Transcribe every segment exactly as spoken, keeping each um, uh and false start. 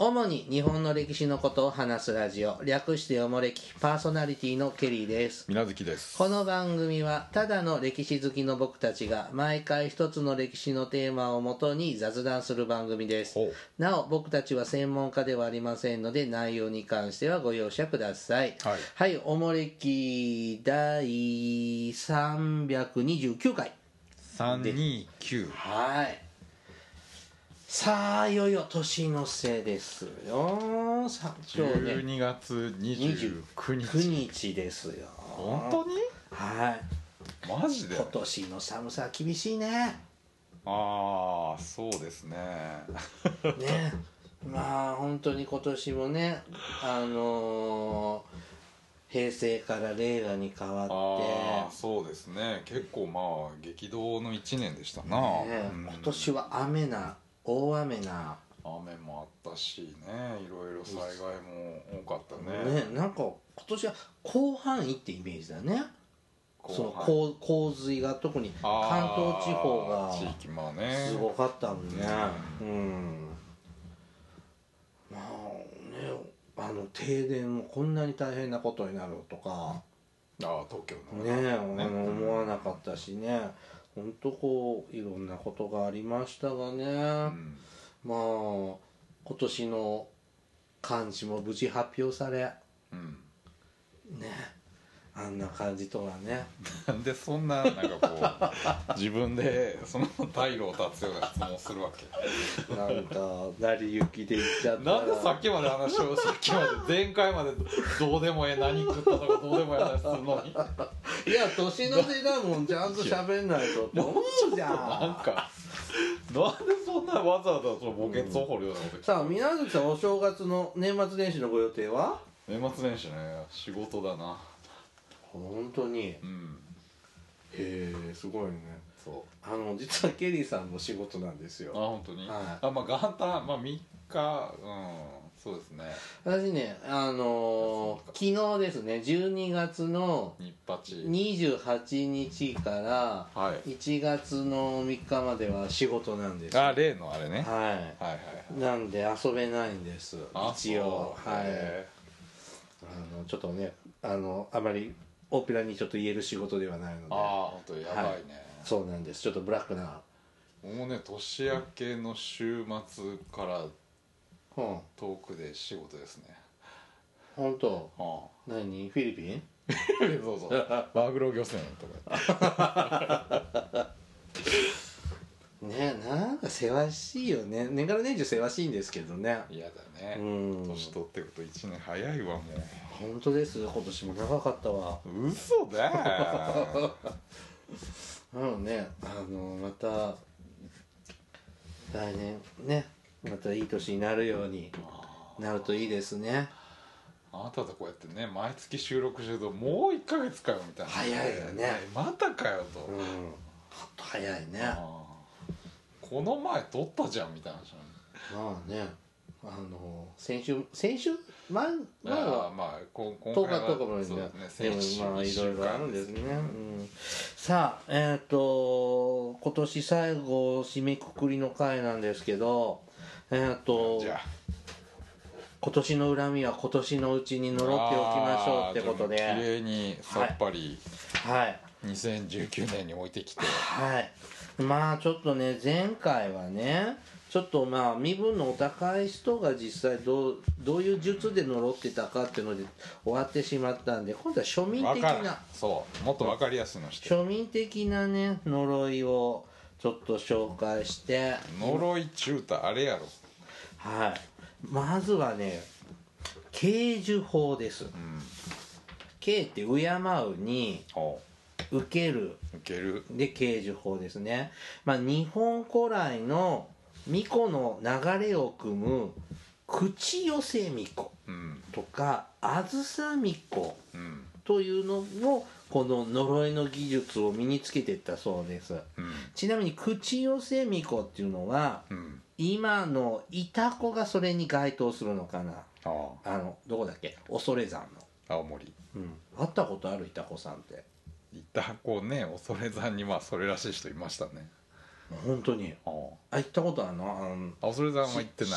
主に日本の歴史のことを話すラジオ、略しておもれき、パーソナリティのケリーです。 水無月です。 この番組はただの歴史好きの僕たちが毎回一つの歴史のテーマをもとに雑談する番組です。なお僕たちは専門家ではありませんので、内容に関してはご容赦ください。はい、はい、おもれきだいさんびゃくにじゅうきゅうかいさんにきゅう。 はい、さあいよいよ年の瀬ですよ。さ今日、ね、じゅうにがつにじゅうくにちくにちですよ。 本当に？ はい。 マジで？ 今年の寒さは厳しいね。 ああ、そうですね。 ね、まあ本当に今年もね、あのー、平成から令和に変わって、 ああそうですね、結構まあ激動のいちねんでしたな、 ね、 うん、 今年は雨な大雨な雨もあったしね、いろいろ災害も多かったね。 ね、なんか今年は広範囲ってイメージだね。その洪洪水が特に関東地方が地域まあねすごかったもんね。うん、うん、まあね、あの停電もこんなに大変なことになるとか、 ああ東京のね、ね、あの思わなかったしね、本当こういろんなことがありましたがね、うん、まあ今年の漢字も無事発表され、うん、ね、あんな感じとはね。 なんでそんななんかこう自分でその退路を断つような質問をするわけ。 なんか成り行きで言っちゃったら。 なんでさっきまで話をさっきまで前回までどうでもええ何食ったとかどうでもええ話するのに。 いや年の瀬だもん、ちゃんと喋んないとって思うじゃん。 なんかなんでそんなわざわざその墓穴を掘るようなこと、うん、 さあ水無月さん、お正月の年末年始のご予定は？ 年末年始ね、仕事だな。 本当に、うん、へえ、すごいね。そう、あの実はケリーさんも仕事なんですよ。 あ、本当に、はい、あ、まあ元旦、まあみっか、うん、そうですね。 私ね、あのー、昨日ですね、じゅうにがつのにじゅうはちにちからいちがつのみっかまでは仕事なんですよ。 あ、例のあれね、 はい、はいはいはい、なんで遊べないんです、一応。はい、あのちょっとね、あのあまり大っぴらにちょっと言える仕事ではないので。ああ、 本当やばいね、はい、 そうなんです、ちょっとブラックな。 もうね、年明けの週末から遠くで仕事ですね。 本当？はあ、何？フィリピン？ そうそうマグロ漁船とかね、なんかせわしいよね。年がら年中せわしいんですけどね。 嫌だね、うん、年取ってくといちねん早いわ。もう本当です、今年も長かったわ。 嘘だよ。 なのね、あのまた来年ね、またいい年になるようになるといいですね。 あなたとこうやってね、毎月収録してるともういっかげつかよみたいな。 早いよね。 またかよと、うん、 ほんと早いね。 この前撮ったじゃんみたいな話。 まあね、あの先週先週前前はまあ今回はとおかとかもね、でもまあいろいろあるんですね。うん、さあ、えっと今年最後締めくくりの回なんですけど、えっとじゃあ今年の恨みは今年のうちに呪っておきましょうってことで、 綺麗にさっぱり、 はい、 にせんじゅうきゅうねんに置いてきて、 はい、まあちょっとね、前回はねちょっとまあ身分のお高い人が実際どうどういう術で呪ってたかっていうので終わってしまったんで、今度は庶民的な、 そうもっと分かりやすいのして、 庶民的なね呪いをちょっと紹介して。 呪いちゅうたあれやろ。 はい、まずはね、啓受法です、うん、啓って敬うに受ける、 受けるで啓受法ですね。まあ日本古来の巫女の流れを組む口寄せ巫女とか、うん、あずさ巫女というのもこの呪いの技術を身につけていったそうです、うん、ちなみに口寄せ巫女っていうのは、うん、今のイタコがそれに該当するのかな。ああのどこだっけ、恐山の青森、 うん、会ったことある？イタコさんって。 イタコね、恐山にまあそれらしい人いましたね。 本当に？ああ、行ったことあるの？ あ、恐山は行ってない。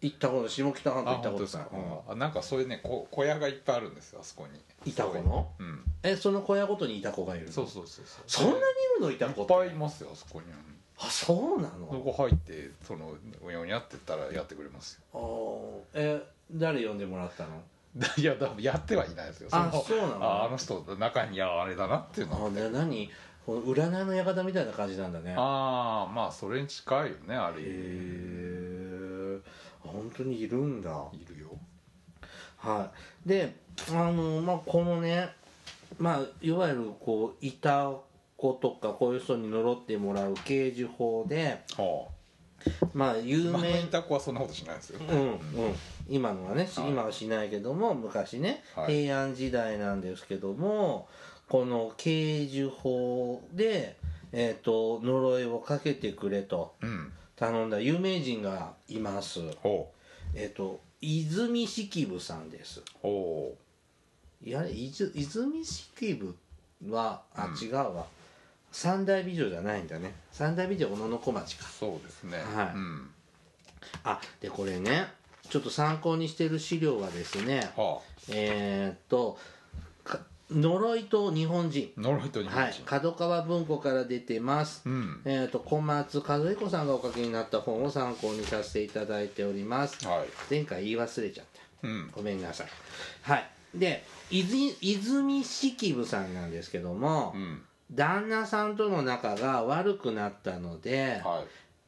行ったこと下北半島行ったことない、 うん、なんかそういうねこ小屋がいっぱいあるんですよあそこにイタコの、 うん、 えその小屋ごとにイタコがいるの？ そうそうそうそうそんなにいるのイタコって？ いっぱいいますよあそこに。 あそうなの？ そこ入ってそのうにゃうにゃって言ったらやってくれますよ。あえ誰呼んでもらったの？ いやだやってはいないですよ。 あそうなの？ ああの人中にあれだなっていうのは。 あね何この占いの館みたいな感じなんだね。 ああまあそれに近いよねあれ。へえ本当にいるんだ。 いるよ。 はいであのまあこのねまあいわゆるこうイタコとかこういう人に呪ってもらう啓示法で、はあ、まあ有名イタコはそんなことしないですよ。 うんうん今のはね、はい、今はしないけども昔ね、はい、平安時代なんですけどもこの啓示法で、えーと、呪いをかけてくれと頼んだ有名人がいます、うん、えっ、ー、と泉式部さんです。おいやいず泉式部はあ、うん、違うわ三大美女じゃないんだね。三大美女小野小町か。 そうですねはい、うん、あでこれねちょっと参考にしている資料はですね、はあ、えー、っと呪いと日本人呪いと日本人、はい、 角川文庫から出てます、うん、えー、と小松和彦さんがお書きになった本を参考にさせていただいております、はい、前回言い忘れちゃった、うん、ごめんなさい。はいで泉泉式部さんなんですけども、うん、旦那さんとの仲が悪くなったので、はい、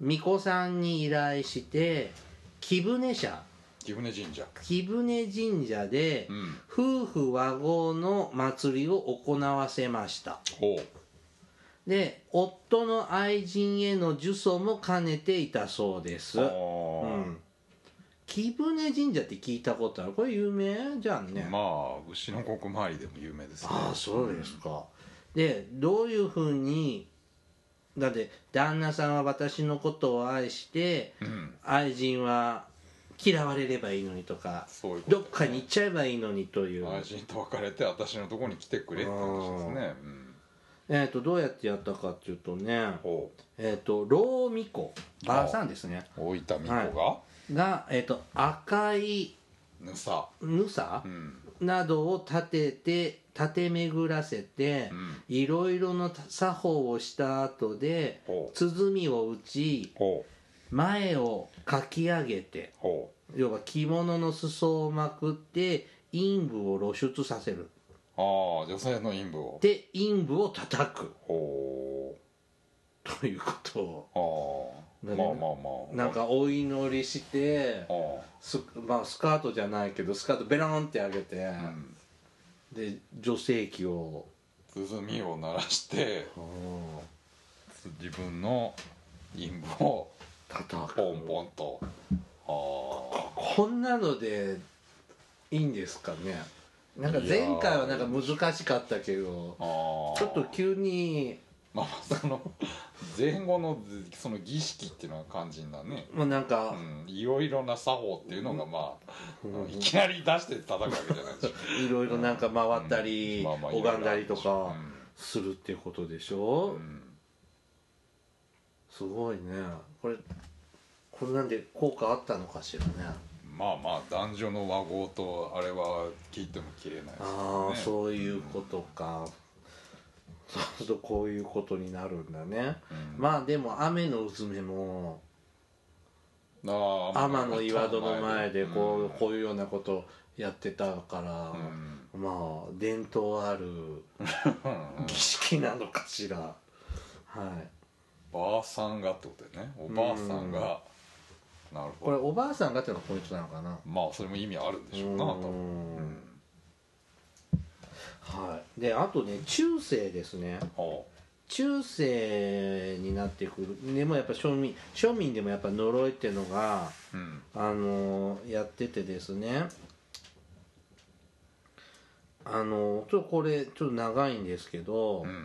巫女さんに依頼して貴船社貴船神社貴船神社で、うん、夫婦和合の祭りを行わせました。ほうで夫の愛人への呪詛も兼ねていたそうです。うん、貴船神社って聞いたことある？これ有名じゃんね。 まあ牛の国周りでも有名ですね。 ああそうですか、うん、でどういうふうにだって旦那さんは私のことを愛して、うん、愛人は嫌われればいいのにとかそういうこと、ね、どっかに行っちゃえばいいのにという愛人と別れて私のところに来てくれって話ですね、うん、 えーとどうやってやったかっていうとねえーと老巫女ばあさんですね大分巫女が、 はい、が、えーと赤いぬさぬさ、うん、などを立てて立て巡らせて、うん、いろいろの作法をした後で鼓を打ち前をかき上げて要は着物の裾をまくって陰部を露出させる。 ああ女性の陰部をで陰部を叩くほうということをあまあまあまあなんかお祈りしてス,、まあ、スカートじゃないけどスカートベロンって上げて、うん、で女性器を鼓を鳴らして自分の陰部を叩くポンポンとあこんなのでいいんですかね。なんか前回はなんか難しかったけどちょっと急にまあその前後のその儀式っていうのが肝心だね。 もうなんか、 うん、いろいろな作法っていうのがまあ、うん、いきなり出して叩くわけじゃないでしょ。 いろいろなんか回ったり、うんまあまあ、拝んだりとかするっていうことでしょ、うん、すごいねこれこれなんで効果あったのかしらね。 まあまあ男女の和合とあれは聞いても切れないですよね。 ああそういうことか、うん、そうするとこういうことになるんだね、うん、まあでも雨のうずめも天の岩戸の前でこう、うん、こういうようなことをやってたから、うん、まあ伝統ある儀式なのかしらはいばあさんがってことでねおばあさんが、うんなるほどこれおばあさんがっていうのがポイントなのかな。 まあそれも意味あるんでしょうな多分、うん、 はいであとね中世ですね、はあ、中世になってくるでもやっぱ庶民庶民でもやっぱ呪いっていうのが、うん、あのやっててですねあのちょっとこれちょっと長いんですけど、うん、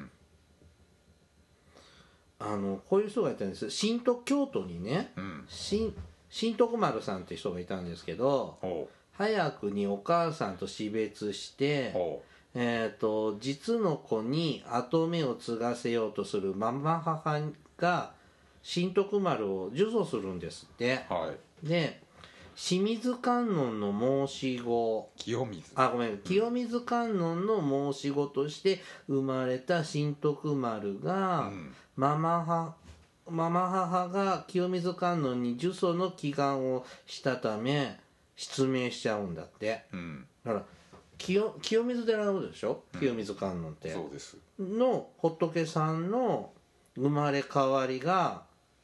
あのこういう人がいたんです。新都京都にね、うん、新新徳丸さんって人がいたんですけど早くにお母さんと死別して、えー、と実の子に跡目を継がせようとするママ母が新徳丸を呪詛するんですって、はい、で清水観音の申し子、 清水あごめん清水観音の申し子として生まれた新徳丸が、うん、ママ母ママ母が清水観音に呪詛の祈願をしたため失明しちゃうんだって、うん、だから清清水寺のことでしょ、うん、清水観音って、 そうですの仏さんの生まれ変わりが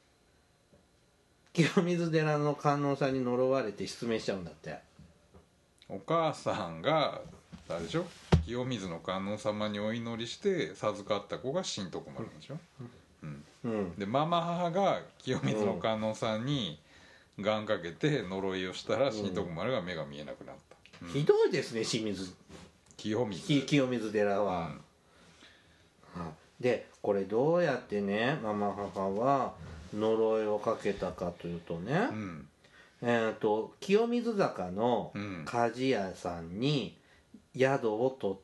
清水寺の観音さんに呪われて失明しちゃうんだって。 お母さんがあれでしょ、清水の観音様にお祈りして授かった子が新徳丸なんでしょ、うんうん、でママ母が清水の観音さんに願かけて呪いをしたら新徳丸が目が見えなくなった、 うん、ひどいですね清水清水清水寺は、うん、でこれどうやってねママ母は呪いをかけたかというとね、うん、えーと清水坂の鍛冶屋さんに宿を取って、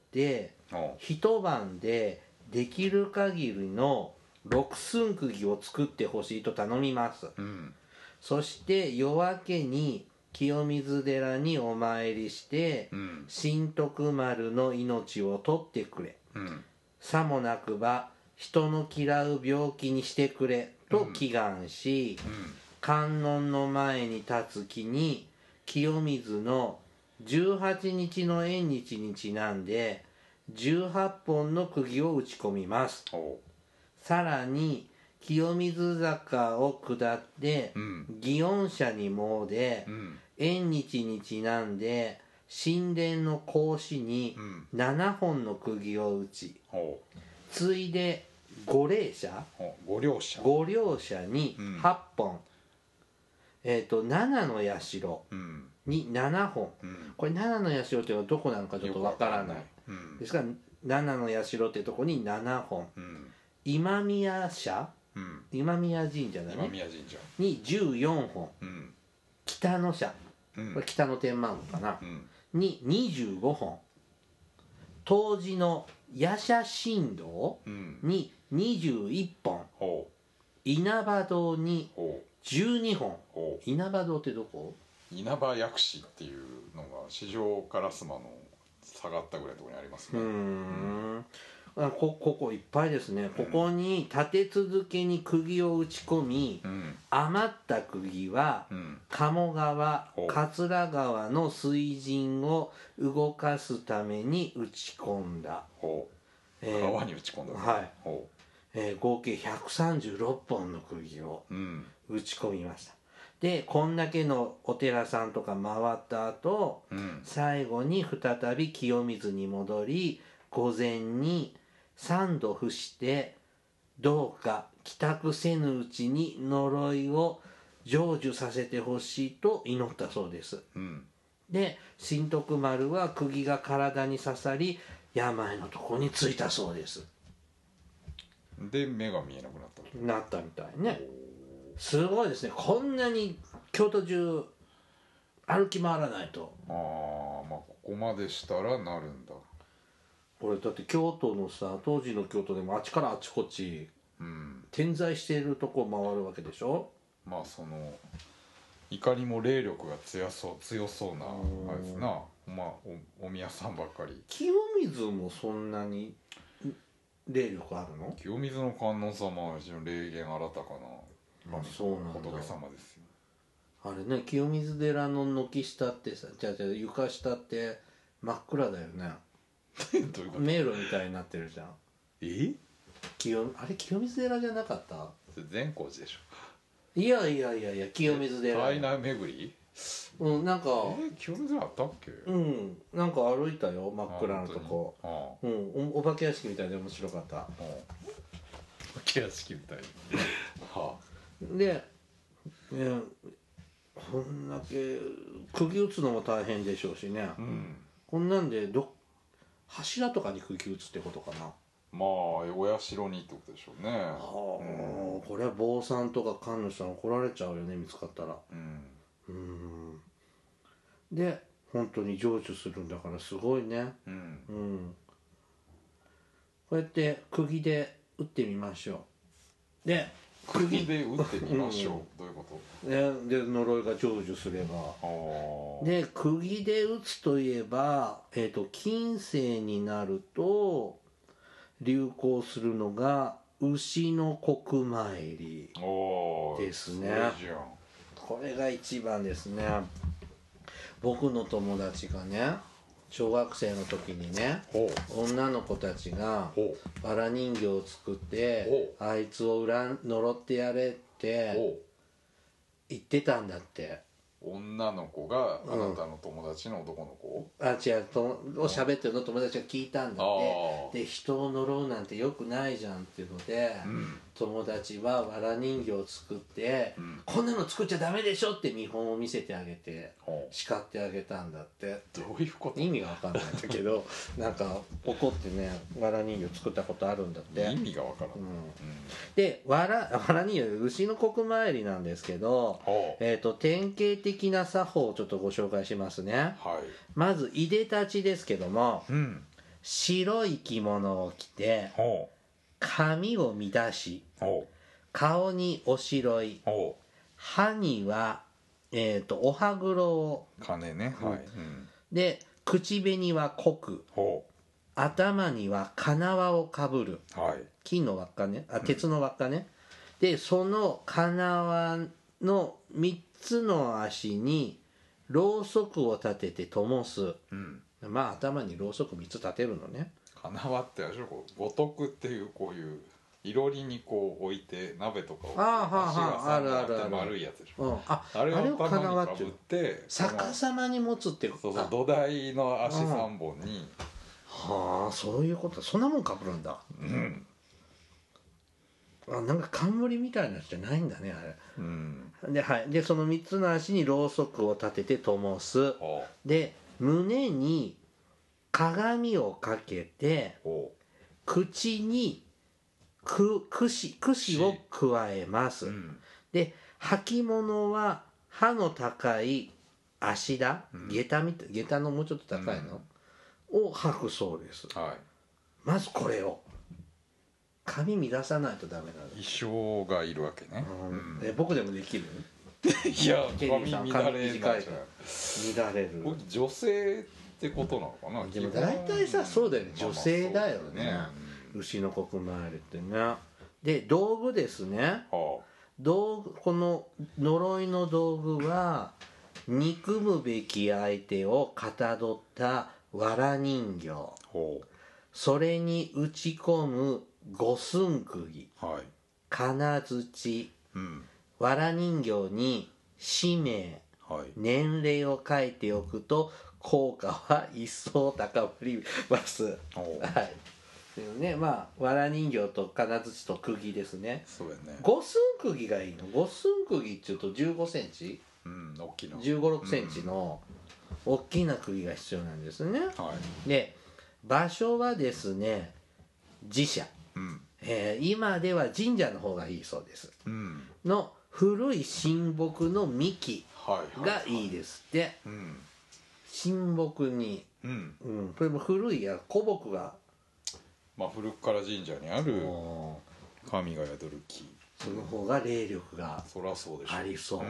うん、一晩でできる限りの六寸釘を作ってほしいと頼みます、うん、そして夜明けに清水寺にお参りして、うん、新徳丸の命を取ってくれ、うん、さもなくば人の嫌う病気にしてくれと祈願し、うんうん、観音の前に立つ木に清水のじゅうはちにちの縁日にちなんでじゅうはっぽんの釘を打ち込みます。さらに清水坂を下って、うん、祇園社に詣で、うん、縁日にちなんで神殿の格子にななほんの釘を打ち、うん、ついで五霊社五両社五両社にはっぽん、うん、えーとななの社にななほん、うん、これななの社っていうのはどこなのかちょっとわからない、うん、ですからななの社っていうところにななほん、うん、今宮社、うん、今宮神社だね、 今宮神社にじゅうよんほん、うん、北の社、うん、これ北の天満宮かな、うん、ににじゅうごほん、当時の夜叉神道ににじゅういっぽん、うん、稲葉堂にじゅうにほん、稲葉堂ってどこ？ 稲葉薬師っていうのが四条烏丸の下がったぐらいのところにありますね。うーん、 うん、こ, ここいっぱいですね、ここに立て続けに釘を打ち込み、うん、余った釘は、うん、鴨川桂川の水陣を動かすために打ち込んだ。 ほう、えー、川に打ち込んだ、ね、 はい、ほう、えー、合計ひゃくさんじゅうろっぽんの釘を打ち込みました、うん、でこんだけのお寺さんとか回った後、うん、最後に再び清水に戻り御前に三度伏してどうか帰宅せぬうちに呪いを成就させてほしいと祈ったそうです、うん、で新徳丸は釘が体に刺さり病のところに着いたそうです。 で目が見えなくなったなったみたいね。すごいですね、こんなに京都中歩き回らないと。 ああ、まあここまでしたらなるんだ。 これだって京都のさ、当時の京都でもあっちからあっちこっち、うん、点在しているとこを回るわけでしょ。 まあそのいかにも霊力が強そう強そうなあれですな。まあ お, お宮さんばっかり。 清水もそんなに霊力あるの？ 清水の観音様は非常に霊言新たかな、 あ、そうなんだ、 仏様ですよ。 あれね、清水寺の軒下ってさ、じゃあじゃあ床下って真っ暗だよね。どういうこと？迷路みたいになってるじゃん。 え？ 清あれ清水寺じゃなかった？ 善光寺でしょ。 いやいやいやいや、清水寺。 体内巡り？ うん、なんかえー、清水寺あったっけ？ うん、なんか歩いたよ、真っ暗なとこ。ああ、うん、お, お化け屋敷みたいで面白かった。ああ、 お化け屋敷みたいはあ、で、ね、こんだけ釘打つのも大変でしょうしね、うん、こんなんでど柱とかに釘打つってことかな。 まあお社にってことでしょうね。はあ、 うん、これは坊さんとか神主さん怒られちゃうよね、見つかったら。うん、うん、で本当に成就するんだからすごいね、うんうん、こうやって釘で打ってみましょう。で釘で打ってみましょう、うん、どういうこと、 ね、で呪いが成就すればで釘で打つといえば、えーと、近世になると流行するのが牛の国参りですね。これが一番ですね。僕の友達がね小学生の時にね女の子たちがわら人形を作ってあいつを恨ん呪ってやれって言ってたんだって。 女の子があなたの友達の男の子、 うん、あ違うとを喋ってるの友達が聞いたんだってで人を呪うなんてよくないじゃんっていうので、うん、友達はわら人形を作って、うん、こんなの作っちゃダメでしょって見本を見せてあげて叱ってあげたんだって。 どういうこと？ 意味が分かんないんだけどなんか怒ってねわら人形作ったことあるんだって。 意味が分からん、うんうん、 でわら、わら人形牛の国参りなんですけど、えーと、典型的な作法をちょっとご紹介しますね、はい、まずいでたちですけども、うん、白い着物を着て髪を乱し顔におしろい歯には、えーと、お歯黒を金ね、はい、うん、 で口紅は濃く頭には金輪をかぶる、はい、金の輪っかねあ鉄の輪っかね、うん、でその金輪のみっつの足にろうそくを立てて灯す、うん、まあ頭にろうそくみっつ立てるのね。 金輪ってあれでしょ五徳っていうこういういろりにこう置いて鍋とかをああ足がさん本あって丸いやつでしょ、 うん、あ, あれを金輪っていう逆さまに持つっていうそうそう土台の足さんぼんに、 はあそういうことそんなもんかぶるんだ。うんあなんか冠みたいなやつじゃないんだねあれ、うん、で, はい、でそのみっつの足にろうそくを立てて灯す。で胸に鏡をかけて口にく串串を加えます、うん、で履物は刃の高い足だ、うん、下駄みたい下駄のもうちょっと高いの、うん、を履くそうです、はい、まずこれを髪乱さないとダメなの。 衣装がいるわけね、 うんうん、え僕でもできるいや髪乱れないじゃない乱れる女性ってことなのかな。 でも大体さそうだよね女性だよね、まあまあね、牛の国参りってね。で道具ですね、はあ、道具この呪いの道具は憎むべき相手をかたどったわら人形、はあ、それに打ち込む五寸釘、はい、金槌、うん、わら人形に氏名、はい、年齢を書いておくと効果は一層高まります。はいでもねまあわら人形と金槌と釘ですね。 そうやね。 五寸釘がいいの。五寸釘っていうとじゅうごセンチ、 うん、大きいのじゅうご、ろくセンチの大きな釘が必要なんですね、はい、で場所はですね寺社、うんえー、今では神社の方がいいそうです、うん、の古い神木の幹がいいですって、はいはいはいうん、神木に、うんうん、これも古いや古木がまあ古くから神社にある神が宿る木その方が霊力がそらそうでしょありそう、うん、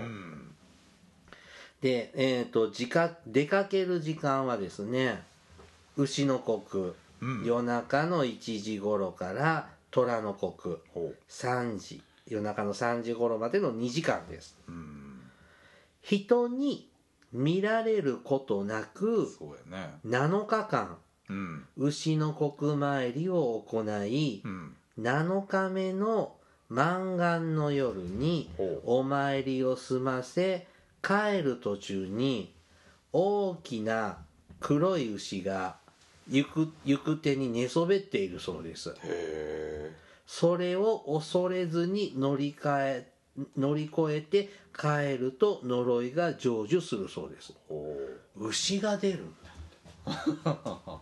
で、えーと、時間出かける時間はですね牛の刻、うん、夜中のいちじ頃から虎の刻さんじ夜中のさんじ頃までのにじかんです、うん、人に見られることなくそうや、ね、なのかかん、うん、牛の刻参りを行い、うん、なのかめの満願の夜にお参りを済ませ帰る途中に大きな黒い牛が行く、行く手に寝そべっているそうです。へー。それを恐れずに乗り換え乗り越えて帰ると呪いが成就するそうです。牛が出るんだ現れるん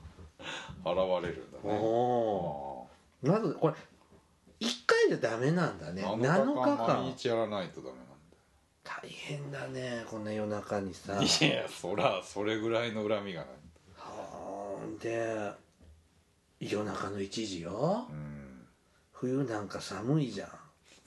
だね。 おまずこれいっかいじゃダメなんだね。なのかかん毎日やらないとダメなんだ。 大変だねこんな夜中にさ。 いやそらそれぐらいの恨みがない。 はあで夜中のいちじよ、うん、冬なんか寒いじゃん。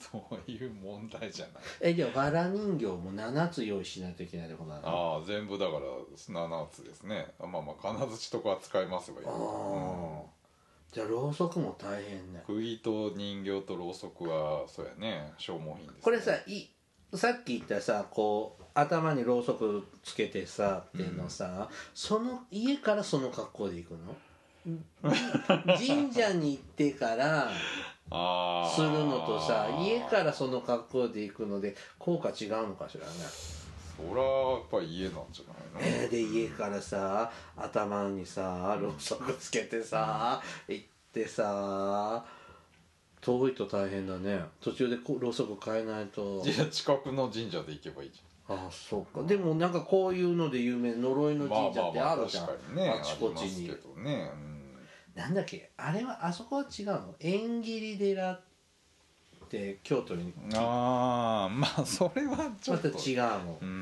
そういう問題じゃない。 えじゃあわら人形もななつ用意しないといけないってことなの？ ああ全部だからななつですね。まあまあ金槌とかは使いますわよ。 ああ、じゃあろうそくも大変ね。 釘と人形とろうそくはそうやね消耗品です、ね、 これさいさっき言ったさこう頭にろうそくつけてさっていうのさ、うん、その家からその格好で行くの？神社に行ってからするのとさ家からその格好で行くので効果違うのかしらね。 そらやっぱり家なんじゃないの？ えー、で家からさ頭にさろうそくつけてさ、うん、行ってさ遠いと大変だね。途中でろうそく変えないと。 いや近くの神社で行けばいいじゃん。ああそうか。でもなんかこういうので有名呪いの神社ってあるじゃん。 まあまあまあ確かにねあちこちに。 ありますけどね、 うん、なんだっけあれはあそこは違うの？縁切寺って京都に。 ああまあそれはちょっとまた違うの。 うん。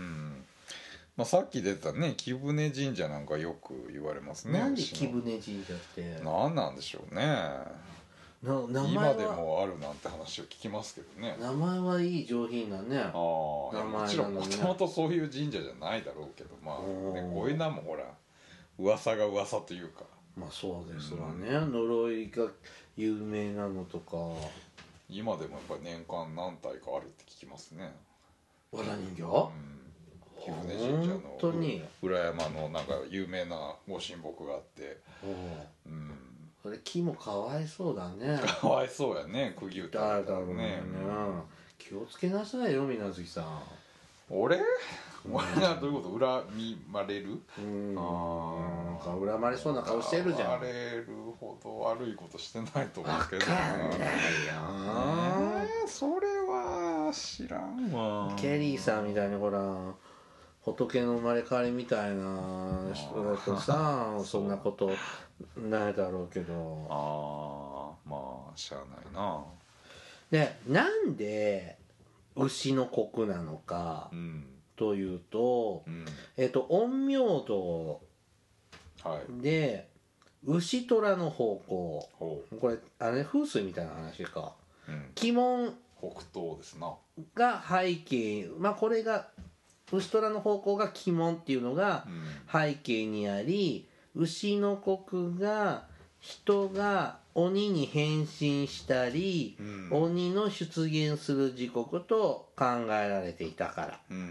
まあ、さっき出たね貴船神社なんかよく言われますね。 なんで貴船神社って何なんでしょうね。な名前今でもあるなんて話を聞きますけどね。 名前はいい上品なね。ああもちろんもともとそういう神社じゃないだろうけどまあ、ね、こういうのもほら噂が噂というかまあそうですわね、うん、呪いが有名なのとか今でもやっぱり年間何体かあるって聞きますね。 わら人形、 うん貴船神社の裏山のなんか有名なご神木があって、 うん、それ木もかわいそうだね。 かわいそうやね釘打たれたらね。 だろうね、うん、気をつけなさいよ水無月さん。 俺俺がどういうこと恨まれる？ うんあなんか恨まれそうな顔してるじゃん。 恨まれるほど悪いことしてないと思うけど。 分かんないよ、 えー、それは知らんわ。 ケリーさんみたいにほら仏の生まれ変わりみたいな人だとさそんなことないだろうけど。 ああまあしゃあないな。 でなんで牛の国なのか、うん、というと、うん、えっと陰陽道で、はい、牛虎の方向これあれ風水みたいな話か、うん、鬼門北東ですなが背景まあこれが牛虎の方向が鬼門っていうのが背景にあり、うん、牛の国が人が鬼に変身したり、うん、鬼の出現する時刻と考えられていたから、うん、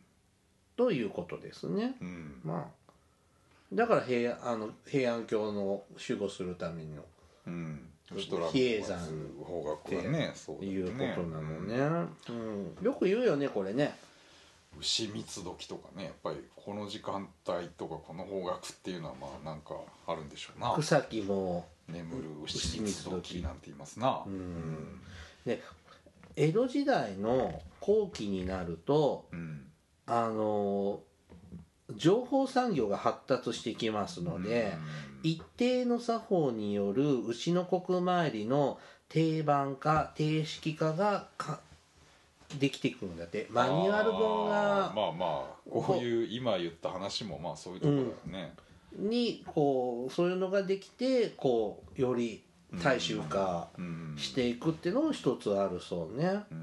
ということですね、うん、まあだから平安あの平安京の守護するための、うん、比叡山っていうことなのね、うんうん、よく言うよねこれね。 牛三つ時とかねやっぱりこの時間帯とかこの方角っていうのはまあなんかあるんでしょうな。 草木も眠る牛三つ時なんて言いますな。うん、うん、 で江戸時代の後期になると、うん、あの情報産業が発達してきますので、うん、一定の作法による牛の国参りの定番化定式化がかできていくんだって。マニュアル本がまあまあこういう今言った話もまあそういうところだよね、 うん、にこうそういうのができてこうより大衆化していくっていうのも一つあるそうね、うんうん、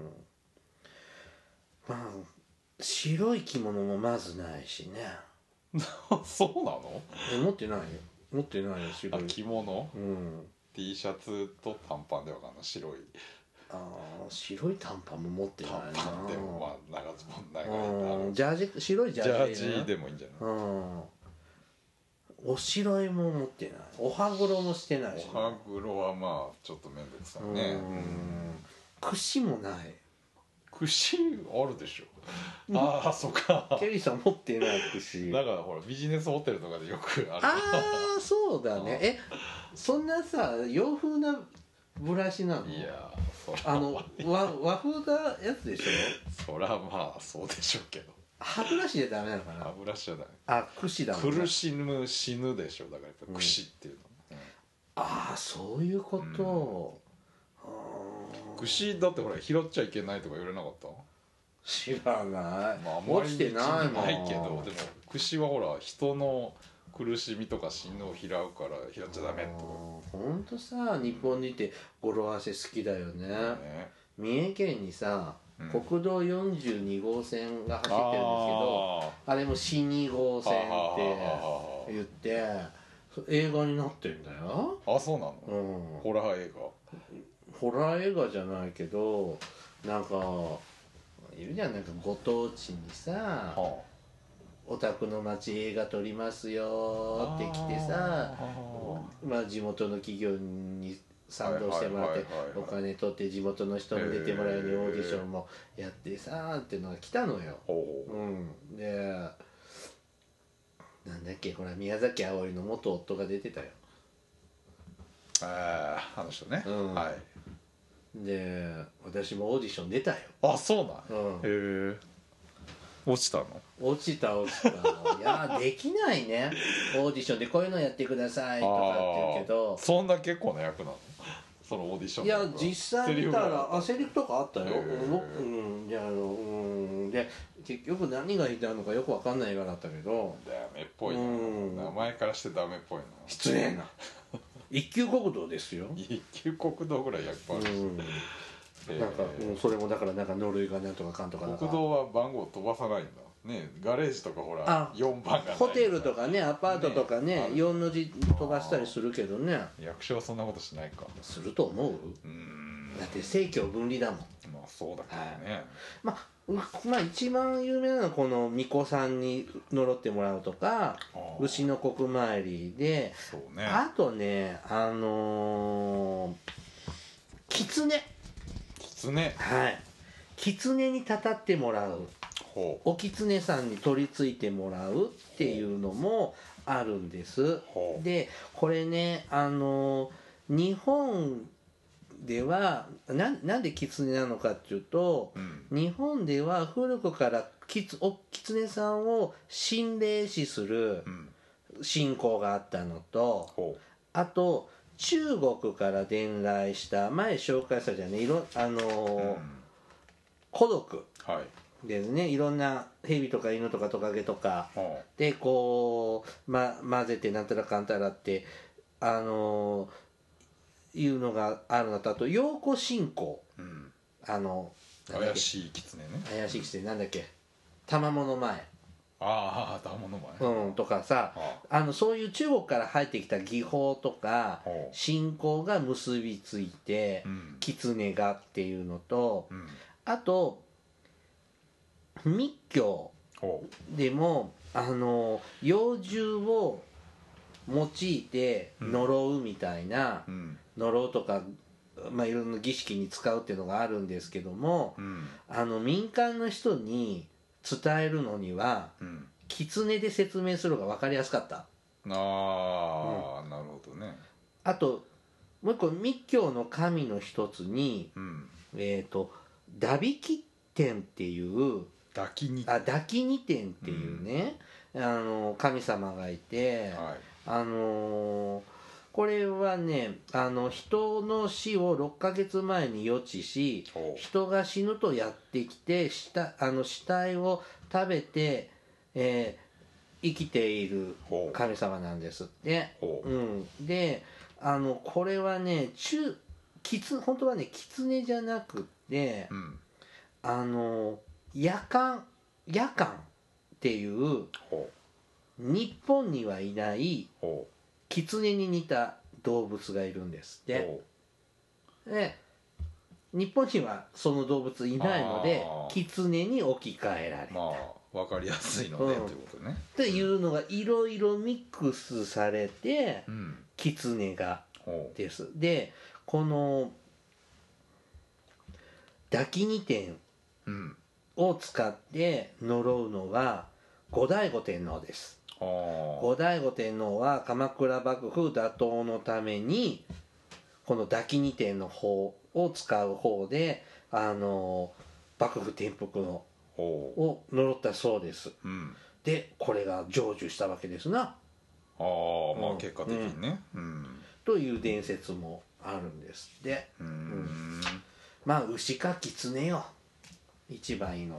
まあ白い着物もまずないしねそうなの？ え持ってないよ持ってないよ白い着物、うん、T シャツと短パンでわかんない白いあ白い短パンも持ってないな。 短パンでもまあ長ズボン長いジャージ白いジャージ、 ね、ジャージでもいいんじゃない？うん。 おしろいも持ってない。お歯黒もしてないし、ね。 お歯黒はまあちょっと面倒くさいね。うん。 櫛もない。 櫛あるでしょ。ああそっか。 ケリーさん持ってない櫛。 だからほらビジネスホテルとかでよくある。 ああそうだね。えそんなさ洋風なブラシなの？ いやあの和和風なやつでしょ？ そらまあそうでしょうけど歯ブラシでダメなのかな？ 歯ブラシはダメ。 あ櫛だもんね。苦しむ死ぬでしょだからやっぱ櫛っていうの、うんうん、 ああそういうこと、 うん、櫛だってほら拾っちゃいけないとか言われなかった？ 知らない、 まあ、あんまり落ちてないもん。 ないけどでも櫛はほら人の苦しみとか死ぬを拾うから拾っちゃダメとほんとさ日本にいて語呂合わせ好きだよね、ね三重県にさ、うん、国道よんじゅうに号線が走ってるんですけど あ, あれもしに号線って言って映画になってんだよ。 あ、そうなの、うん、ホラー映画ホラー映画じゃないけどなんかいるじゃん、なんかご当地にさ、はあ、お宅の町映画撮りますよって来てさ、まあ地元の企業に賛同してもらってお金取って地元の人に出てもらうようにオーディションもやってさっていうのが来たのよ。うん、でなんだっけほら宮崎あおいの元夫が出てたよ。 ああ、あの人ね、うん、はい。 で私もオーディション出たよ。 あ、そうなん、うん、へえ。落ちたの？ 落ちた落ちたいやできないねオーディションでこういうのやってくださいとかって言うけど、 そんな結構な役なのそのオーディション。 いや実際見たらあセリフとかあったよ。うん、じゃあのうんで結局何が言いたいのかよく分かんない映画だったけどダメっぽいな、うん、名前からしてダメっぽいな。 失礼な一級国道ですよ。 一級国道ぐらい役あるし、うんなんか、うん、それもだからなんかノルウェーがなんとかかんとかだから国道は番号飛ばさないんだね。ガレージとかほらよんばんがない、 ホテルとかねアパートとかね、ねよんの字飛ばしたりするけどね。 役所はそんなことしないか。 すると思う？うんだって政教分離だもん。 まあそうだけどね、はい、 まあまあ一番有名なのはこの巫女さんに呪ってもらうとか牛の国参りで、そうね、あとねあのー、狐狐、 はい、狐にたたってもらう、お狐さんに取り付いてもらうっていうのもあるんです。でこれねあの日本では な, なんで狐なのかっていうと、うん、日本では古くからきつお狐さんを神霊視する信仰があったのと、うん、あと中国から伝来した前紹介したじゃねいろあのーうん、孤独ですね、いろんな蛇とか犬とかトカゲとかでこう、ま、混ぜてなんたらかんたらってあのー、いうのがあるのとあと陽子信仰、うん、あの怪しい狐ね怪しい狐なんだっけ玉物前ああ玉物前、 うん、とかさ あ, あのそういう中国から入ってきた技法とか信仰が結びついて、うん、狐がっていうのと、うん、あと密教でもあの妖獣を用いて呪うみたいな、うん、呪うとか、まあ、いろんな儀式に使うっていうのがあるんですけども、うん、あの民間の人に伝えるのには、うん、狐で説明するのが分かりやすかった。ああ、うん、なるほどね。 あともう一個密教の神の一つに、うん、えっ、ー、とダビキ天っていうダキニあダキニ天っていうね、うん、あの神様がいて、はい、あのー、これはねあの人の死をろっかげつまえに予知し人が死ぬとやってきて死あの死体を食べて、えー、生きている神様なんですって、うん、であのこれはね中きつ本当はね狐じゃなくて、うん、あの夜間夜間っていう日本にはいない狐に似た動物がいるんですって。で日本にはその動物いないので狐に置き換えられた、まあ分かりやすいので、うん、ってことねっていうのがいろいろミックスされて、うん、狐がです。でこのダキニ天を使って呪うのは後醍醐天皇です。後醍醐天皇は鎌倉幕府打倒のためにこのダキニ天の方を使う方であの幕府転覆のを呪ったそうです、うん、でこれが成就したわけですな。ああ、まあ結果的にね、うんうん、 という伝説もあるんですって。うん、まあ牛か狐よ一番いいのは。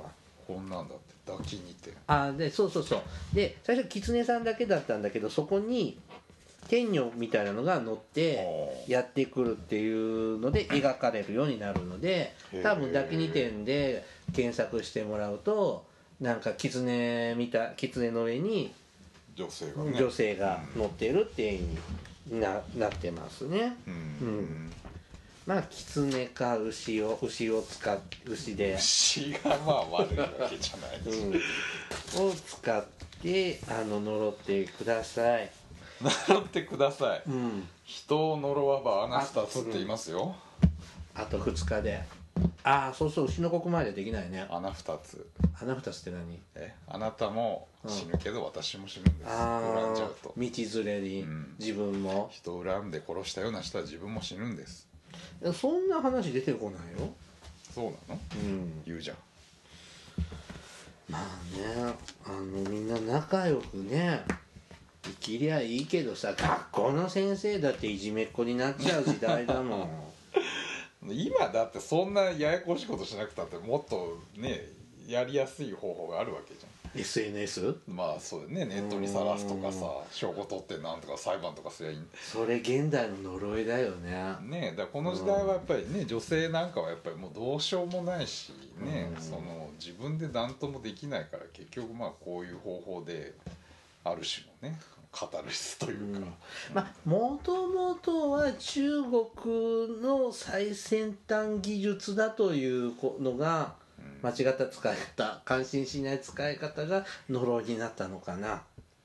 こんなんだって抱きにてあでそうそうそうで最初狐さんだけだったんだけどそこに天女みたいなのが乗ってやってくるっていうので描かれるようになるので多分抱きに店で検索してもらうとなんか狐みた狐の上に女性が、ね、 女性が乗ってるっていう絵に な, なってますね。 うん、 うん、まあ狐か牛を牛を使っ牛で牛がまあ悪いわけじゃないし、 うん、を使ってあの呪ってください。 呪ってください、 うん、 人を呪わば穴二つって言いますよ。 あとふつかでああそうそう牛の国前でできないね。 穴二つ穴二つって何？ えあなたも死ぬけど私も死ぬんです、 あ恨んじゃうと道連れに、うん、自分も人を恨んで殺したような人は自分も死ぬんです。 そんな話出てこないよ。 そうなの？うん、言うじゃん。 まあねあのみんな仲良くね生きりゃいいけどさ学校の先生だっていじめっ子になっちゃう時代だもん今だってそんなややこしいことしなくたってもっとねやりやすい方法があるわけじゃん。 エスエヌエス？ まあそうだねネットにさらすとかさ証拠取ってなんとか裁判とかすりゃいい。 それ現代の呪いだよね。 ねだからこの時代はやっぱりね女性なんかはやっぱりもうどうしようもないしねその自分で何ともできないから結局まあこういう方法である種のねカタルシスというか、うん、 まあもともとは中国の最先端技術だというのが間違った使い方感心しない使い方が呪いになったのかな。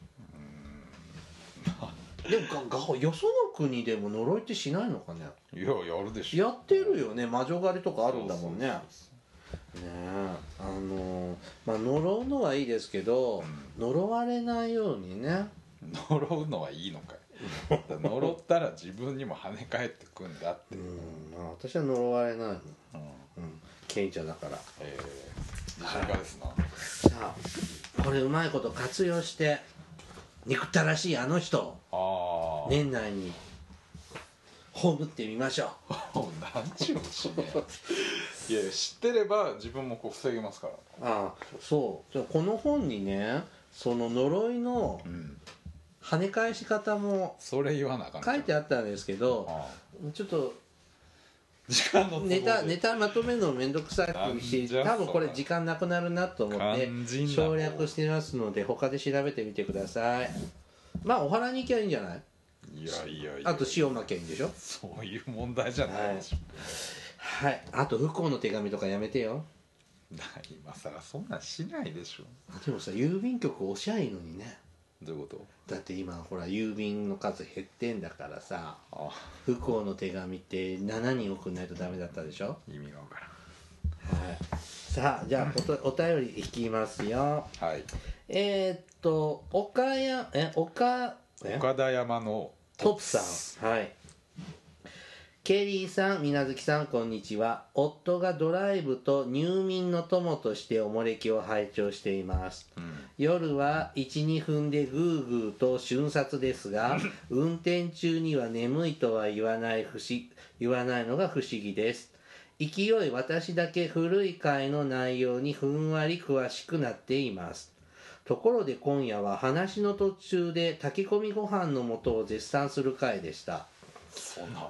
うんでもががよその国でも呪いってしないのかね。 いややるでしょ。 やってるよね魔女狩りとかあるんだもんね。ねえあのまあ呪うのはいいですけど、うん、呪われないようにね。 呪うのはいいのかい呪ったら自分にも跳ね返ってくんだって。うん、 まあ、私は呪われないもん、うんうん、賢者だから。 ええー、自信家ですな、はい、 さあこれうまいこと活用して憎ったらしいあの人を年内に葬ってみましょう何ちゅうのしねいや知ってれば自分もこう防げますから。 ああそうこの本にねその呪いの、うん跳ね返し方もそれ言わなあかん書いてあったんですけどああちょっと時間のネタネタまとめるのめんどくさいし多分これ時間なくなるなと思って省略してますので他で調べてみてください。まあお祓いに行きゃいいんじゃない？ いやいやいやあと塩負けんでしょ。 そういう問題じゃないでしょ。 はい、はい、あと不幸の手紙とかやめてよ。 今さらそんなんしないでしょ。 でもさ郵便局押しゃいいのにね。 どういうこと？ だって今ほら郵便の数減ってんだからさあ不幸の手紙ってしちにん送んないとダメだったでしょ。 意味がわからん。 はい、さあじゃあ お, お便りいきますよ。 はいえー、っと岡やえ岡え岡田山のトップさんはいケリーさん、みなずきさん、こんにちは。夫がドライブと入眠の友としておもれきを拝聴しています。うん、夜はいち、にふんでグーグーと瞬殺ですが、運転中には眠いとは言わない不思言わないのが不思議です。勢い私だけ古い回の内容にふんわり詳しくなっています。ところで今夜は話の途中で炊き込みご飯の素を絶賛する回でした。 そんな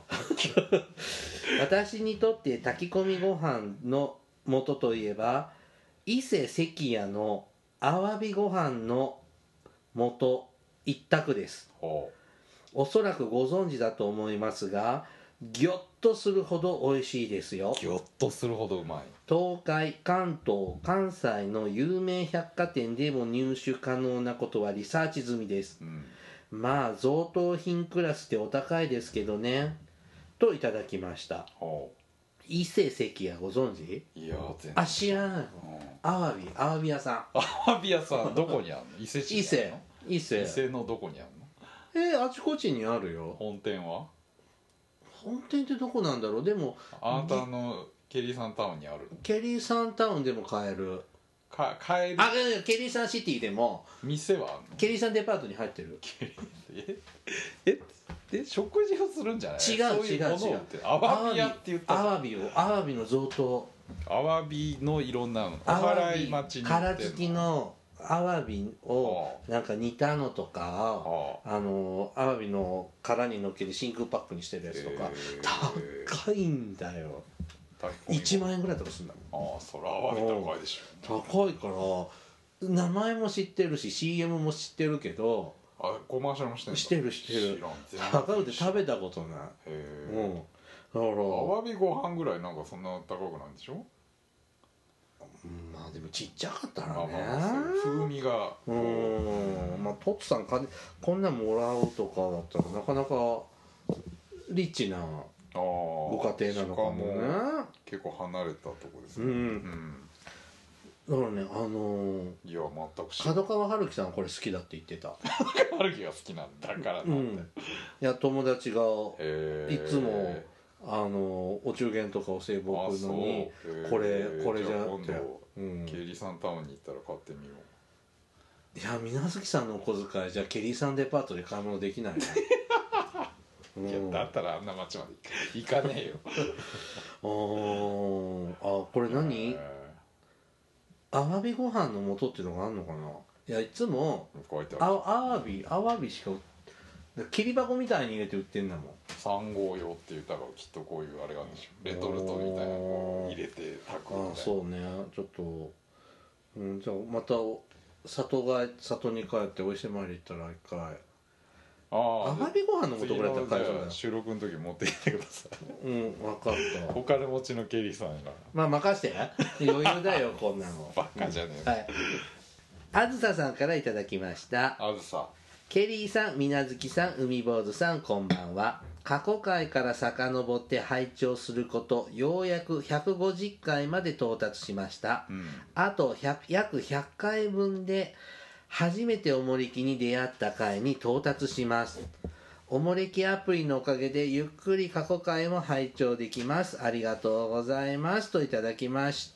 私にとって炊き込みご飯の素といえば伊勢関屋のアワビご飯の素一択です。おそらくご存知だと思いますがギョッとするほど美味しいですよ。 ギョッとするほどうまい。 東海、関東、関西の有名百貨店でも入手可能なことはリサーチ済みです、うん、まあ贈答品クラスでお高いですけどねといただきました。伊勢関屋ご存知？ いや全然あ知らないの。アワビアワビ屋さんアワビ屋さんどこにあるの？伊勢市にあるの？ 伊勢伊勢伊勢のどこにあるの？えー、あちこちにあるよ。 本店は？ 本店ってどこなんだろう。でもあなたのケリーサンタウンにある。 ケリーサンタウンでも買える。 か買える。 あケリーサンシティでも店はあるの？ケリーサンデパートに入ってる。 えええ食事をするんじゃない？ 違う違う違う。 アワビ屋って言った。 アワビをアワビの贈答。 アワビのいろんなのおアワ祓いビ町に殻付きのアワビをなんか煮たのとかあのアワビの殻にのっけて真空パックにしてるやつとか高いんだよ。いちまん円ぐらいとかするんだもん。 ああそれアワビ高いでしょ。高いから名前も知ってるし シーエム も知ってるけど、 あコマーシャルもしてんだ。 してるしてる。高くて食べたことない。へえ、うん、だからアワビご飯ぐらいなんかそんな高くないんでしょ。 まあでもちっちゃかったらね、 まあまあ風味がうんまあトッツさんかこんなんもらうとかだったらなかなかリッチなご家庭なのかもね。 結構離れたとこですね。 うん、うん、だからねあのー、いや全く角川春樹さんこれ好きだって言ってた。 春樹が好きなんだからなんて、うん、いや友達がいつもあのお中元とかお歳暮送るのにこれこれじゃって、 うん、ケリーさんタウンに行ったら買ってみよう。いや水無月さんのお小遣いじゃケリーさんデパートで買い物できないね。 いやだったらあんな街まで行かねえよ。 ああこれ何アワビご飯の素っていうのがあるのかな。いやいつもあアワビアワビしか切り箱みたいに入れて売ってんだもん。 三合用って言ったらきっとこういうあれがあるんでしょ。レトルトみたいなのを入れて炊くみたいな。 あそうねちょっと、うん、じゃあまた里が里に帰ってお伊勢参り行ったら一回あアワビご飯の素ぐらいだったら買えそうだ。 収録の時持ってきてください。うん分かった。 お金持ちのケリーさんがまあ任して余裕だよこんなの。 バカじゃねえ、 はい。あずささんからいただきました。 あずさケリーさん、みなずきさん、海坊主さん、こんばんは。過去回から遡って拝聴すること、ようやくひゃくごじゅっかいまで到達しました。うん、あと約ひゃっかいぶんで、初めておもれきに出会った回に到達します。おもれきアプリのおかげで、ゆっくり過去回も拝聴できます。ありがとうございます。といただきました。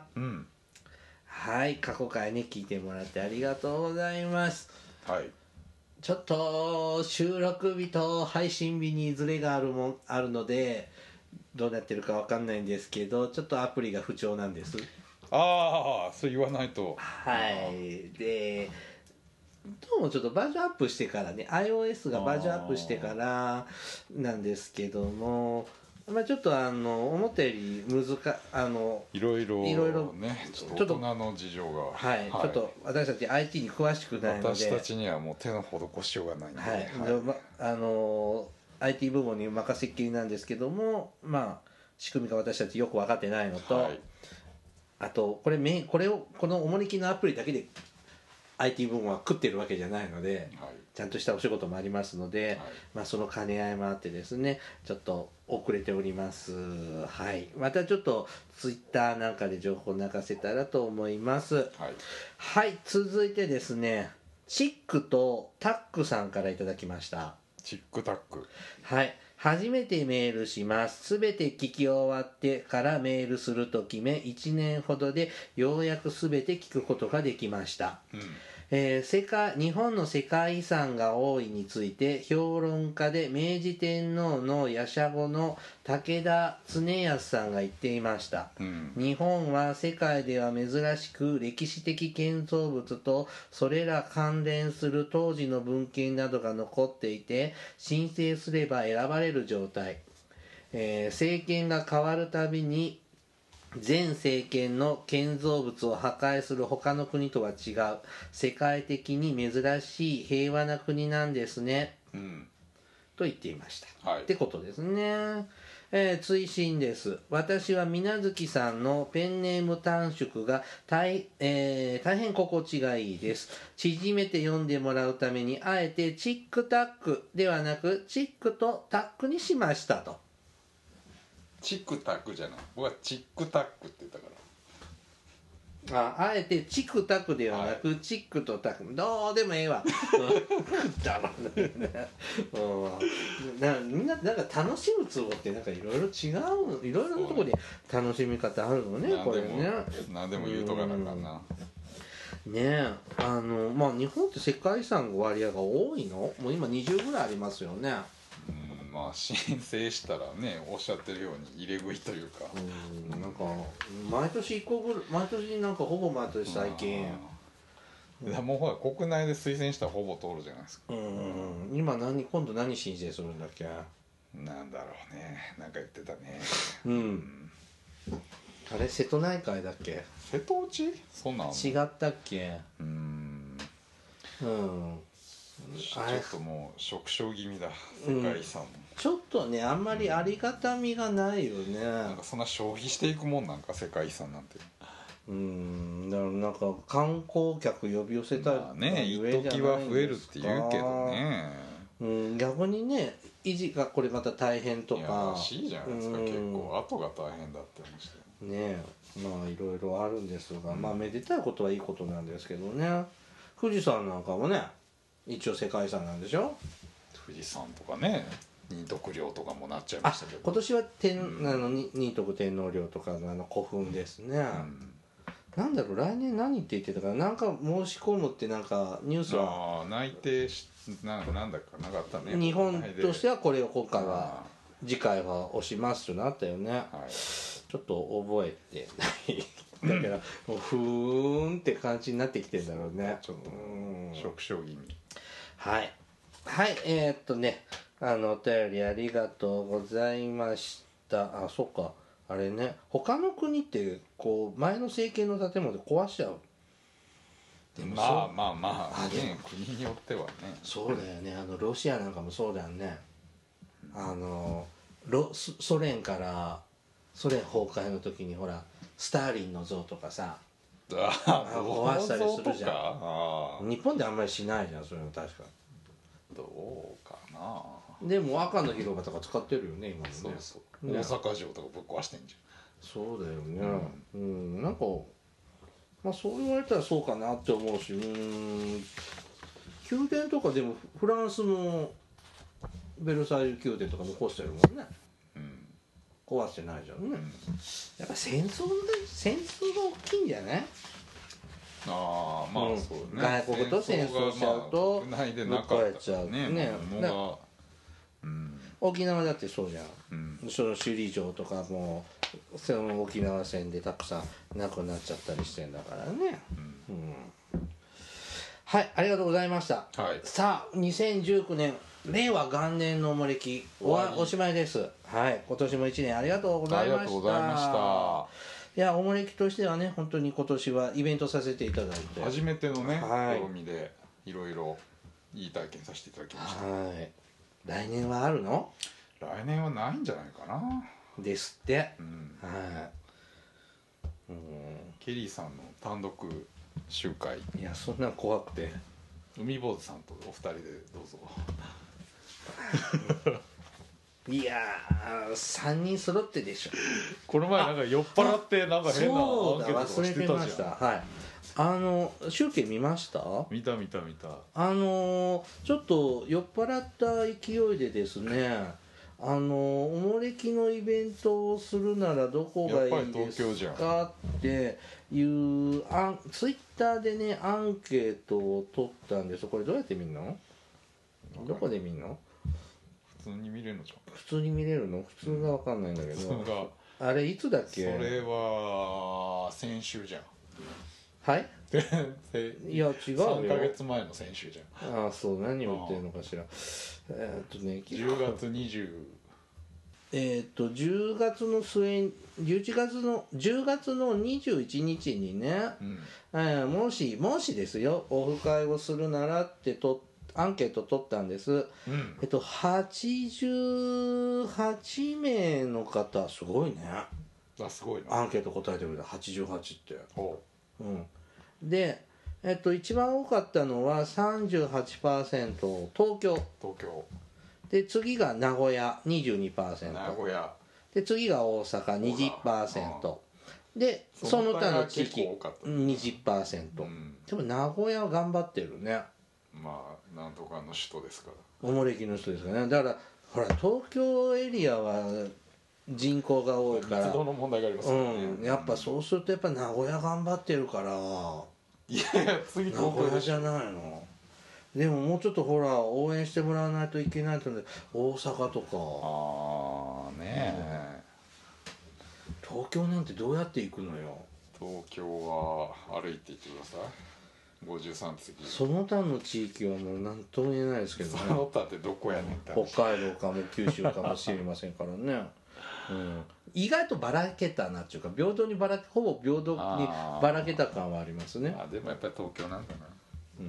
うん、はい、過去回ね、聞いてもらってありがとうございます。はい、ちょっと収録日と配信日にズレがあるもんあるのでどうなってるかわかんないんですけどちょっとアプリが不調なんです。 ああそう言わないと。 はいでどうもちょっとバージョンアップしてからね iOS がバージョンアップしてからなんですけどもまあ、ちょっとあの思ったより難かあのいろいろいろいろねちょっと大人の事情がはい、はい、ちょっと私たち アイティー に詳しくないので私たちにはもう手の施しようがないんで、 はいはい、ま、あの アイティー 部門に任せっきりなんですけどもまあ仕組みが私たちよく分かってないのと、はい、あとこれめこれをこのおもれきのアプリだけで アイティー 部門は食ってるわけじゃないので、はい、ちゃんとしたお仕事もありますので、はいまあ、その兼ね合いもあってですねちょっと遅れております。はい、またちょっとツイッターなんかで情報流せたらと思います。はい、はい、続いてですねチックとタックさんからいただきました。 チックタックはい初めてメールします。すべて聞き終わってからメールすると決めいちねんほどでようやくすべて聞くことができました。うんえー、世界日本の世界遺産が多いについて評論家で明治天皇の夜叉後の武田恒康さんが言っていました、うん、日本は世界では珍しく歴史的建造物とそれら関連する当時の文献などが残っていて申請すれば選ばれる状態、えー、政権が変わるたびに前政権の建造物を破壊する他の国とは違う世界的に珍しい平和な国なんですね、うん、と言っていました、はい、ってことですね、えー、追伸です。私は水無月さんのペンネーム短縮が 大,、えー、大変心地がいいです。縮めて読んでもらうためにあえてチックタックではなくチックとタックにしましたと。 チックタックじゃない僕はチックタックって言ったからああえてチクタクではなく、はい、チックとタクどうでもええわだろうねなみんななんか楽しむツボってなんかいろいろ違ういろいろなところで楽しみ方あるのねこれね何でも言うとかなんかなねえあのまあ日本って世界遺産の割合が多いのもう今にじゅうぐらいありますよね。 うんまあ申請したらねおっしゃってるように入れ食いというか、 うん、なんか毎年いっこぐらい毎年なんかほぼ毎年最近、 うん、もうほら国内で推薦したらほぼ通るじゃないですか。 うんうんうん、今何今度何申請するんだっけ。 なんだろうね、なんか言ってたね。 うん、うん、あれ瀬戸内海だっけ。 瀬戸内そんなん違ったっけ。 うんうんちょっともう縮小気味だ世界遺産も、うん、 ちょっとねあんまりありがたみがないよね、うん、 なんかそんな消費していくもんなんか世界遺産なんて。 うんだからなんか観光客呼び寄せたい、 まあね一時は増えるって言うけどね、 うん、逆にね維持がこれまた大変とか。いやらしいじゃないですか、うん、結構後が大変だって話でねえまあいろいろあるんですが、うん、まあめでたいことはいいことなんですけどね。富士山なんかもね一応世界遺産なんでしょ。 富士山とかね仁徳陵とかもなっちゃいましたけど、 今年は天、うん、あの仁徳天皇陵とかのあの古墳ですね、うん、なんだろう来年何って言ってたかな、なんか申し込むってなんかニュースはあ内定し な, なんだかなかったね。 日本としてはこれを今回は次回は押しますとなったよね、はい、ちょっと覚えてないだからもうふーんって感じになってきてるんだろうね。 ちょっと縮小気味。 はいはいえー、っとねあのお便りありがとうございました。あそっかあれね他の国ってこう前の政権の建物で壊しちゃう。 でもまあまあまあね国によってはね。 そうだよねあのロシアなんかもそうだよね。あのロソ連からソ連崩壊の時にほらスターリンの像とかさ壊したりするじゃん。あ日本であんまりしないじゃんそういうの確か。 どうかな。 でも赤の広場とか使ってるよね今もね。 そうそうね、大阪城とかぶっ壊してんじゃん。そうだよねうん、うん、なんかまあそう言われたらそうかなって思うし、うん宮殿とかでもフランスのベルサイユ宮殿とか残してるもんね、うん、壊してないじゃんね、うん、やっぱ戦争で戦争が大きいんじゃない。 ああまあそうね、 外国と戦争しちゃうとぶっ壊れちゃうねね物が、うん、沖縄だってそうじゃん、うん、その首里城とかもその沖縄戦でたくさんなくなっちゃったりしてんだからね、うんうん、はいありがとうございました、はい、さあにせんじゅうきゅうねん令和元年のおもれきおおしまいです。はい今年もいちねんありがとうございました。ありがとうございました。いやおもれきとしてはね本当に今年はイベントさせていただいて初めてのね、はい、試みでいろいろいい体験させていただきました。 はい来年はあるの？ 来年はないんじゃないかなですって、うん、 はい、うん、ケリーさんの単独集会いやそんな怖くて海坊主さんとお二人でどうぞいやーさんにん揃ってでしょ。 この前なんか酔っ払ってなんか変なアンケートとかしてたじゃん。 はいあの集計見ました？ 見た見た見た。 あのちょっと酔っ払った勢いでですねあのおもれきのイベントをするならどこがいいですかっていうあんツイッターでねアンケートを取ったんです。これどうやって見るの？どこで見るの？ 普通に見れるのじゃん。 普通に見れるの？普通が分かんないんだけどあれいつだっけ？ それは先週じゃん。 はいいや違うよさんかげつまえの先週じゃん。ああそう何を言ってるのかしら。えー、っとねじゅうがつにじゅうえー、っとじゅうがつの末じゅういちがつのじゅうがつのにじゅういちにちにね、うんえー、もしもしですよオフ会をするならってとアンケート取ったんです、うん、えっとはちじゅうはちめいの方すごいね。 あすごいなアンケート答えてくれたはちじゅうはちってうん、で、えっと、一番多かったのは さんじゅうはちパーセント 東京東京で次が名古屋 にじゅうにパーセント名古屋で次が大阪 にじゅっパーセント でその他の地域 にじゅっパーセント、うん、でも名古屋は頑張ってるね。 まあなんとかの首都ですからおもれきの人ですからね。だからほら東京エリアは人口が多いから密度の問題がありますよね、 うん、やっぱそうするとやっぱ名古屋頑張ってるからいやいや次名古屋じゃないのでももうちょっとほら応援してもらわないといけないとね、大阪とかああねえ、 うん、東京なんてどうやって行くのよ。 東京は歩いて行ってください。ごじゅうさん席。 その他の地域はもう何とも言えないですけどね。 その他ってどこやねんって話。 北海道かも九州かもしれませんからね、うん、意外とばらけたなっていうか、平等にばらけほぼ平等にばらけた感はありますね。 あでもやっぱり東京なんだな。 うー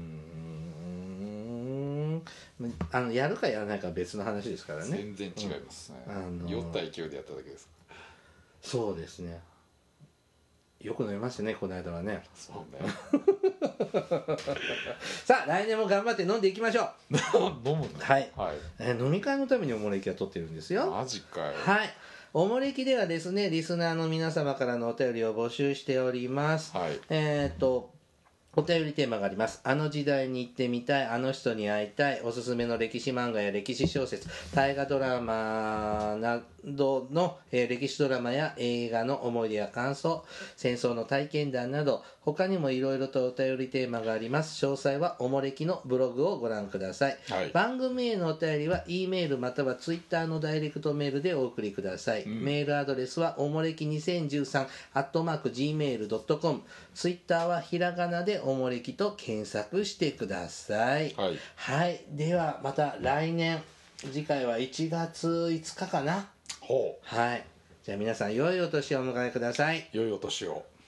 ん、あのやるかやらないかは別の話ですからね。 全然違いますね、 うん、あの酔った勢いでやっただけです。 そうですね、よく飲みましたねこの間はね。 そうねさあ来年も頑張って飲んでいきましょう飲むの、 はい、 はい、 えー飲み会のためにおもれきは取ってるんですよ。 マジかよ。 はい、おもれきではですね、リスナーの皆様からのお便りを募集しております。 はい、 えっ、ー、とお便りテーマがあります。あの時代に行ってみたい、あの人に会いたい、おすすめの歴史漫画や歴史小説、大河ドラマなどの、えー、歴史ドラマや映画の思い出や感想、戦争の体験談など、他にもいろいろとお便りテーマがあります。詳細はおもれきのブログをご覧ください。 はい、 番組へのお便りは E メールまたは Twitter のダイレクトメールでお送りください。うん、メールアドレスはおもれきにせんじゅうさんアットマークジーメールドットコム、Twitter はひらがなでおもれきと検索してください。 はい、 はい、ではまた来年、次回はいちがついつかかな。 ほう、 はい、じゃあ皆さん良いお年をお迎えください。 良いお年を。